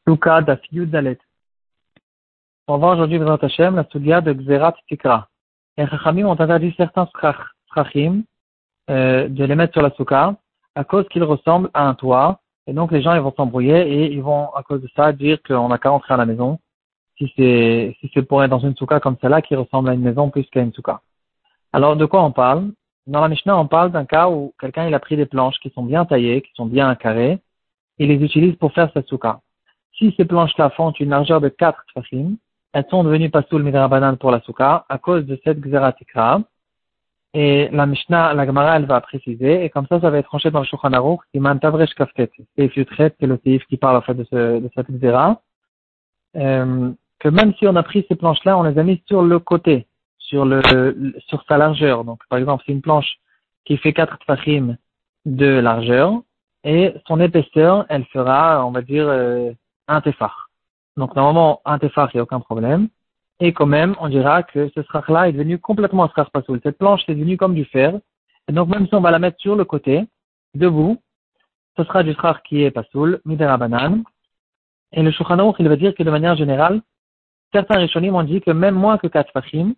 Souka Daf Yud Dalet. On va aujourd'hui, B'ezrat Hashem, la Soudia de Gzerat Tikra. Les Chachamim ont interdit certains strachim de les mettre sur la Souka à cause qu'ils ressemblent à un toit. Et donc les gens ils vont s'embrouiller et ils vont à cause de ça dire qu'on n'a qu'à rentrer à la maison si c'est pour être dans une Souka comme celle-là qui ressemble à une maison plus qu'à une Souka. Alors de quoi on parle? Dans la Mishnah on parle d'un cas où quelqu'un il a pris des planches qui sont bien taillées, qui sont bien carrées, et les utilise pour faire sa Souka. Si ces planches-là font une largeur de 4 tfachim, elles sont devenues pasoul midrabanan pour la souka à cause de cette Gzerat Tikra. Et la Mishnah, la Gemara, elle va préciser, et comme ça va être tranché dans le Shulchan Aruch, Siman Tavresh Kaftet. C'est le seif qui parle en fait de cette Gzera. Que même si on a pris ces planches-là, on les a mises sur le côté, sur sa largeur. Donc, par exemple, c'est une planche qui fait 4 tfachim de largeur, et son épaisseur, elle fera, on va dire, un tefar. Donc normalement, un tefar, il n'y a aucun problème. Et quand même, on dira que ce strach-là est devenu complètement un strach pasoul. Cette planche est devenue comme du fer. Et donc même si on va la mettre sur le côté, debout, ce sera du strach qui est pasoul, miderabanan. Et le Shulchan Aruch, il va dire que de manière générale, certains Rishonim ont dit que même moins que 4 fachim,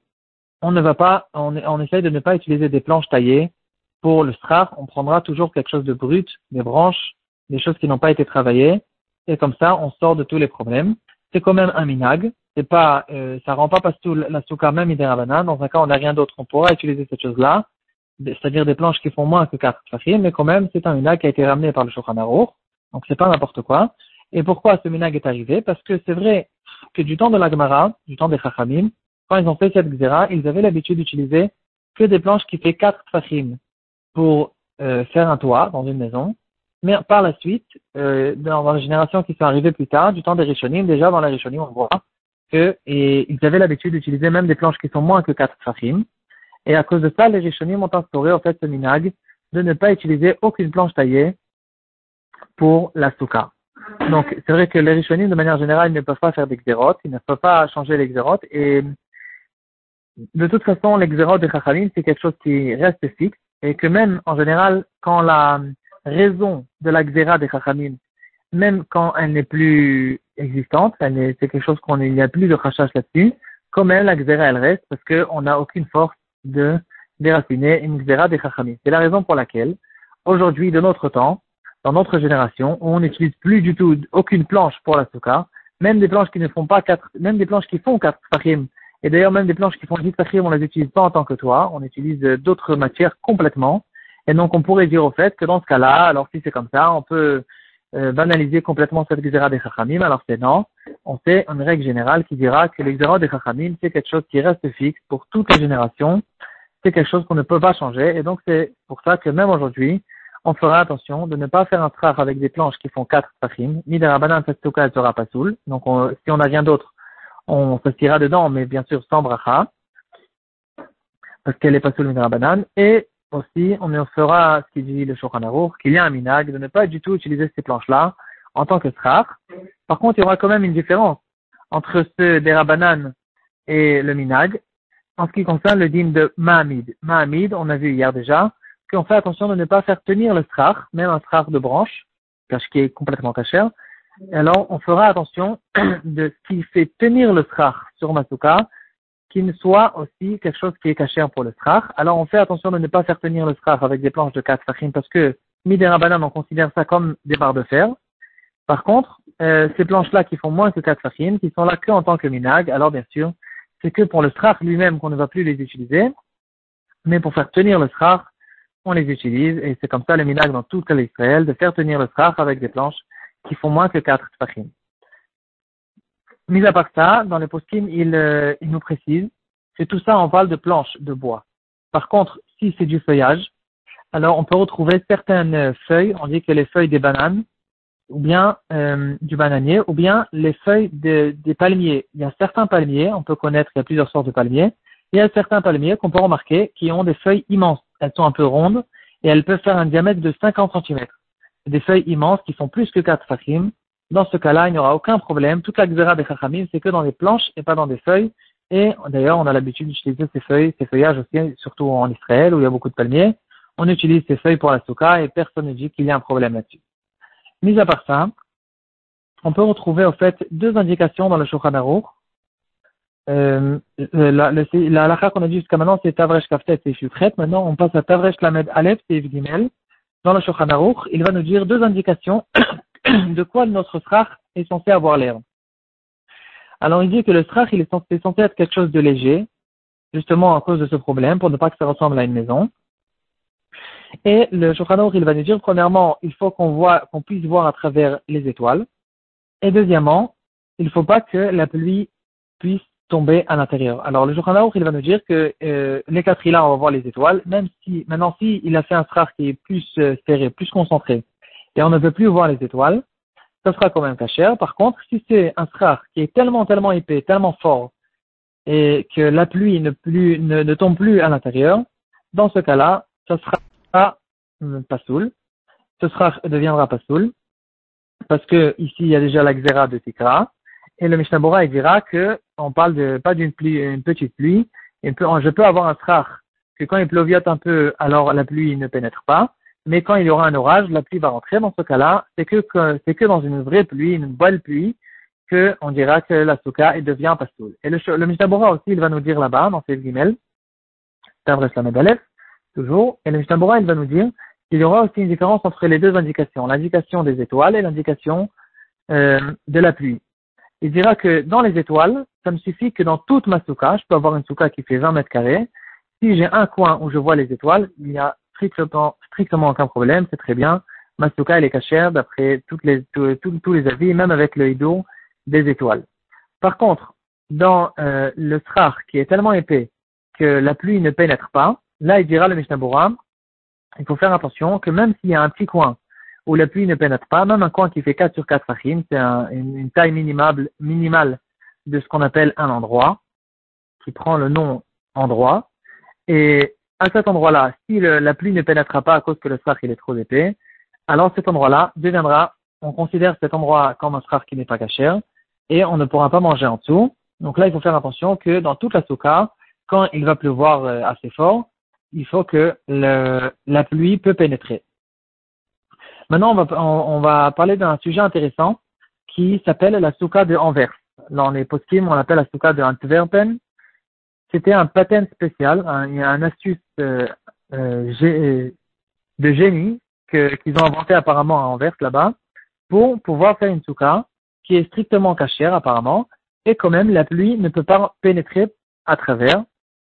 on essaye de ne pas utiliser des planches taillées pour le strach. On prendra toujours quelque chose de brut, des branches, des choses qui n'ont pas été travaillées. Et comme ça, on sort de tous les problèmes. C'est quand même un minag. C'est pas, ça rend pas pasoul la souka même miderabanan. Dans un cas, on n'a rien d'autre. On pourra utiliser cette chose-là. C'est-à-dire des planches qui font moins que 4 tfachim, mais quand même, c'est un minag qui a été ramené par le Shulchan Aruch. Donc c'est pas n'importe quoi. Et pourquoi ce minag est arrivé? Parce que c'est vrai que du temps de la Gemara, du temps des Chachamim, quand ils ont fait cette Gzera, ils avaient l'habitude d'utiliser que des planches qui fait 4 tfachim pour faire un toit dans une maison. Mais par la suite, dans les générations qui sont arrivées plus tard, du temps des Rishonim, déjà dans les Rishonim, on voit ils avaient l'habitude d'utiliser même des planches qui sont moins que 4 tfachim. Et à cause de ça, les Rishonim ont instauré en fait ce minag de ne pas utiliser aucune planche taillée pour la souka. Donc c'est vrai que les Rishonim, de manière générale, ils ne peuvent pas faire des xérotes, ils ne peuvent pas changer les xérotes. Et de toute façon, les xérotes des Chachamim, c'est quelque chose qui reste fixe. Et que même, en général, quand la raison de la Gzera des Chachamim, même quand elle n'est plus existante, c'est quelque chose il n'y a plus de chachash là-dessus, quand même la Gzera elle reste parce qu'on n'a aucune force de déraciner une Gzera des Chachamim. C'est la raison pour laquelle, aujourd'hui, de notre temps, dans notre génération, on n'utilise plus du tout aucune planche pour la souka, même des planches qui ne font pas 4, même des planches qui font 4 tfachim. Et d'ailleurs, même des planches qui font 10 tfachim, on les utilise pas en tant que toit, on utilise d'autres matières complètement. Et donc, on pourrait dire au fait que dans ce cas-là, alors si c'est comme ça, on peut banaliser complètement cette Gzera des Chachamim. Alors c'est non. On sait une règle générale qui dira que les Gzera des Chachamim, c'est quelque chose qui reste fixe pour toutes les générations. C'est quelque chose qu'on ne peut pas changer. Et donc, c'est pour ça que même aujourd'hui, on fera attention de ne pas faire un strach avec des planches qui font 4 tfachim. Miderabanan, cette souka, elle sera pasoul. Donc, si on n'a rien d'autre, on s'assira dedans, mais bien sûr sans bracha, parce qu'elle est pasoul miderabanan. Et aussi, on fera ce qu'il dit le Shulchan Aruch, qu'il y a un minag de ne pas du tout utiliser ces planches-là en tant que strach. Par contre, il y aura quand même une différence entre ce derabanan et le minag en ce qui concerne le dîme de Mahamid. Mahamid, on a vu hier déjà, qu'on fait attention de ne pas faire tenir le strach, même un strach de branche, qui est complètement cachère. Alors, on fera attention de ce qui fait tenir le strach sur ma souka, qu'il soit aussi quelque chose qui est caché pour le strach. Alors on fait attention de ne pas faire tenir le strach avec des planches de 4 tfachim parce que miderabanan on considère ça comme des barres de fer. Par contre, ces planches-là qui font moins que 4 tfachim, qui sont là que en tant que minag, alors bien sûr, c'est que pour le strach lui-même qu'on ne va plus les utiliser, mais pour faire tenir le strach, on les utilise et c'est comme ça le minag dans toute l'Israël de faire tenir le strach avec des planches qui font moins que 4 tfachim. Mis à part ça, dans les poskim, il nous précise que tout ça, on parle de planches de bois. Par contre, si c'est du feuillage, alors on peut retrouver certaines feuilles, on dit que les feuilles des bananes, ou bien du bananier, ou bien les feuilles des palmiers. Il y a certains palmiers, on peut connaître, il y a plusieurs sortes de palmiers, il y a certains palmiers qu'on peut remarquer qui ont des feuilles immenses. Elles sont un peu rondes et elles peuvent faire un diamètre de 50 cm. Des feuilles immenses qui font plus que 4 tfachim. Dans ce cas-là, il n'y aura aucun problème. Toute la Gzera des Chachamim, c'est que dans des planches et pas dans des feuilles. Et d'ailleurs, on a l'habitude d'utiliser ces feuillages aussi, surtout en Israël où il y a beaucoup de palmiers. On utilise ces feuilles pour la souka et personne ne dit qu'il y a un problème là-dessus. Mis à part ça, on peut retrouver en fait deux indications dans le Shulchan Aruch. La halakha qu'on a dit jusqu'à maintenant, c'est Tavresh Kaftet et Shukret. Maintenant, on passe à Tavresh Lamed Aleph et Gimel. Dans le Shulchan Aruch, il va nous dire deux indications de quoi notre srach est censé avoir l'air. Alors, il dit que le srach, il est censé être quelque chose de léger, justement à cause de ce problème, pour ne pas que ça ressemble à une maison. Et le Shulchan Aruch, il va nous dire, premièrement, il faut qu'on puisse voir à travers les étoiles. Et deuxièmement, il ne faut pas que la pluie puisse tomber à l'intérieur. Alors, le Shulchan Aruch, il va nous dire que les quatre là, on va voir les étoiles, même si, maintenant, si il a fait un srach qui est plus serré, plus concentré, et on ne peut plus voir les étoiles, ça sera quand même kasher. Par contre, si c'est un srach qui est tellement épais, tellement fort, et que la pluie ne tombe plus à l'intérieur, dans ce cas-là, ça sera pasoul. Ce srach deviendra pasoul, parce que ici, il y a déjà la xéra de Tikra. Et le Mishnah Bora, il dira que on parle pas d'une pluie, une petite pluie. Je peux avoir un srach que quand il pleuviote un peu, alors la pluie ne pénètre pas. Mais quand il y aura un orage, la pluie va rentrer. Dans ce cas-là, c'est que dans une vraie pluie, une belle pluie, que on dira que la souka devient pastoul. Et le Mishnah Bora aussi, il va nous dire là-bas, dans ces Gimel, Tavresh Lamed Aleph, toujours. Et le Mishnah Bora, il va nous dire qu'il y aura aussi une différence entre les deux indications, l'indication des étoiles et l'indication de la pluie. Il dira que dans les étoiles, ça me suffit que dans toute ma souka, je peux avoir une souka qui fait 20 mètres carrés. Si j'ai un coin où je vois les étoiles, il n'y a strictement aucun problème, c'est très bien. Ma souka, elle est cachère d'après tous les avis, même avec le hido des étoiles. Par contre, dans le srach qui est tellement épais que la pluie ne pénètre pas, là, il dira le Mishnah Bora, il faut faire attention que même s'il y a un petit coin où la pluie ne pénètre pas, même un coin qui fait 4 sur 4 fachim, c'est une taille minimale de ce qu'on appelle un endroit, qui prend le nom endroit. Et à cet endroit-là, si la pluie ne pénétrera pas à cause que le srach il est trop épais, alors cet endroit-là on considère cet endroit comme un srach qui n'est pas kasher, et on ne pourra pas manger en dessous. Donc là, il faut faire attention que dans toute la souka, quand il va pleuvoir assez fort, il faut que la pluie peut pénétrer. Maintenant, on va parler d'un sujet intéressant qui s'appelle la souka de Anvers. Dans les poskim, on l'appelle la souka de Antwerpen. C'était un patent spécial, un astuce de génie qu'ils ont inventé apparemment à Anvers là-bas pour pouvoir faire une souka qui est strictement cachère apparemment et quand même la pluie ne peut pas pénétrer à travers.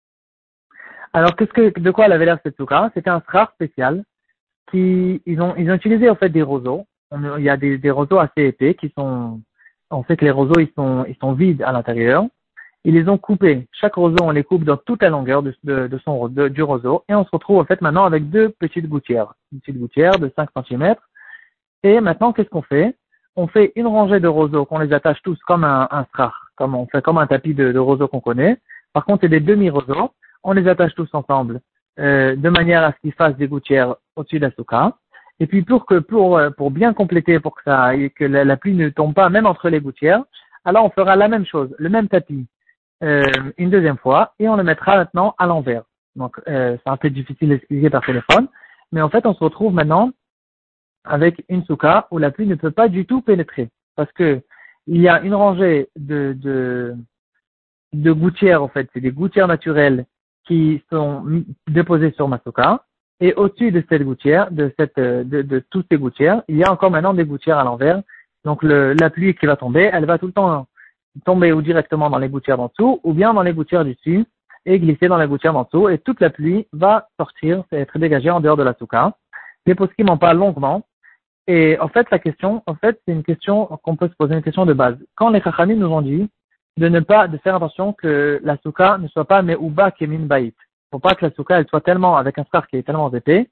Alors de quoi elle avait l'air cette souka? C'était un srach spécial. Ils ont utilisé en fait des roseaux. Il y a des roseaux assez épais on sait que les roseaux ils sont vides à l'intérieur. Ils les ont coupés. Chaque roseau on les coupe dans toute la longueur du roseau et on se retrouve en fait maintenant avec deux petites gouttières. Une petite gouttière de 5 cm. Et maintenant qu'est-ce qu'on fait? On fait une rangée de roseaux qu'on les attache tous comme un strach, on fait comme un tapis de roseaux qu'on connaît. Par contre c'est des demi-roseaux. On les attache tous ensemble. De manière à ce qu'ils fassent des gouttières au-dessus de la souka. Et puis pour bien compléter, pour que la pluie ne tombe pas même entre les gouttières, alors on fera la même chose, le même tapis, une deuxième fois, et on le mettra maintenant à l'envers. Donc c'est un peu difficile d'expliquer par téléphone, mais en fait on se retrouve maintenant avec une souka où la pluie ne peut pas du tout pénétrer, parce que il y a une rangée de gouttières en fait, c'est des gouttières naturelles qui sont déposées sur ma souka, et au-dessus de cette gouttière, de toutes ces gouttières, il y a encore maintenant des gouttières à l'envers. Donc la pluie qui va tomber, elle va tout le temps tomber ou directement dans les gouttières d'en dessous, ou bien dans les gouttières du dessus, et glisser dans les gouttières d'en dessous, et toute la pluie va sortir, être dégagée en dehors de la souka. Les poskim en parlent longuement, et en fait c'est une question qu'on peut se poser, une question de base. Quand les chachamim nous ont dit de faire attention que la souka ne soit pas me'uba kemin bait. Faut pas que la souka elle soit tellement avec un star qui est tellement épais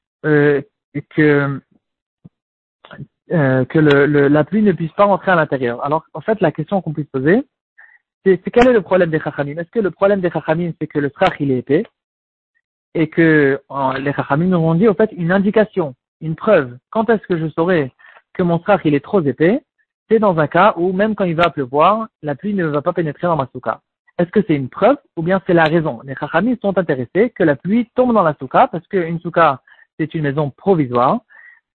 que la pluie ne puisse pas rentrer à l'intérieur. Alors en fait la question qu'on peut se poser c'est quel est le problème des chachamim? Est-ce que le problème des chachamim c'est que le strach il est épais et que les chachamim nous ont dit en fait une indication, une preuve. Quand est-ce que je saurai que mon strach il est trop épais? C'est dans un cas où même quand il va pleuvoir, la pluie ne va pas pénétrer dans ma souka. Est-ce que c'est une preuve ou bien c'est la raison? Les chachamim sont intéressés que la pluie tombe dans la souka parce qu'une souka, c'est une maison provisoire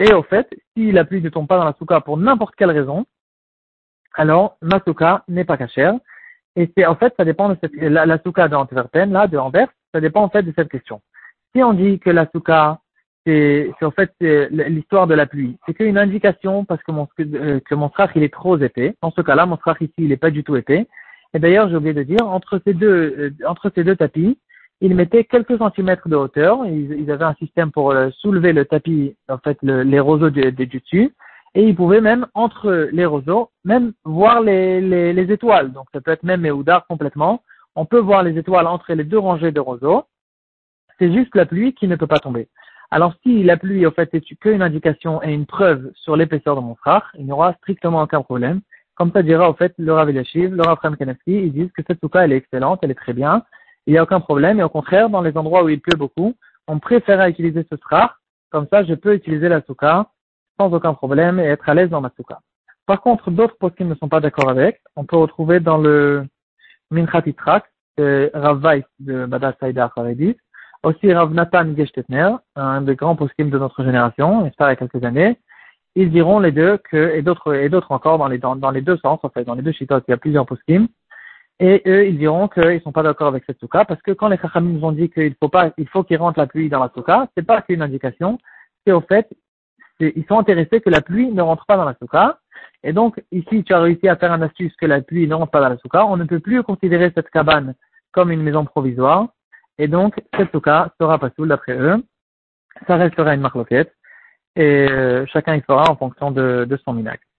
Et au fait, si la pluie ne tombe pas dans la souka pour n'importe quelle raison, alors ma souka n'est pas cachère. Et c'est en fait, ça dépend de la souka de Antwerpen, là, de Anvers, ça dépend en fait de cette question. Si on dit que la souka, c'est en fait c'est l'histoire de la pluie, c'est qu'une indication parce que mon strach il est trop épais. Dans ce cas-là, mon strach ici il est pas du tout épais. Et d'ailleurs, j'ai oublié de dire, entre ces deux tapis, ils mettaient quelques centimètres de hauteur. Ils avaient un système pour soulever le tapis, en fait, les roseaux du dessus. Et ils pouvaient même, entre les roseaux, même voir les étoiles. Donc, ça peut être même Méhoudar complètement. On peut voir les étoiles entre les deux rangées de roseaux. C'est juste la pluie qui ne peut pas tomber. Alors, si la pluie, en fait, est qu'une indication et une preuve sur l'épaisseur de mon frère, il n'y aura strictement aucun problème. Comme ça dira, au fait, le Rav Eliashiv, le Rav Chaim Kanevski, ils disent que cette souka, elle est excellente, elle est très bien. Il n'y a aucun problème. Et au contraire, dans les endroits où il pleut beaucoup, on préfère utiliser ce strach. Comme ça, je peux utiliser la souka sans aucun problème et être à l'aise dans ma souka. Par contre, d'autres poskim ne sont pas d'accord avec. On peut retrouver dans le Minchat Yitrak, Rav Weiss de Bada Saïda Haredis, aussi Rav Nathan Geshtetner, un des grands poskim de notre génération, il y a quelques années. Ils diront les deux et d'autres encore dans les deux sens, en fait, dans les deux shittot, il y a plusieurs poskim. Et eux, ils diront qu'ils sont pas d'accord avec cette souka, parce que quand les chachamim nous ont dit il faut qu'ils rentrent la pluie dans la souka, c'est pas qu'une indication, c'est au fait, ils sont intéressés que la pluie ne rentre pas dans la souka. Et donc, ici, tu as réussi à faire un astuce que la pluie ne rentre pas dans la souka. On ne peut plus considérer cette cabane comme une maison provisoire. Et donc, cette souka sera pas soule d'après eux. Ça restera une marloquette. Et chacun y fera en fonction de son minag.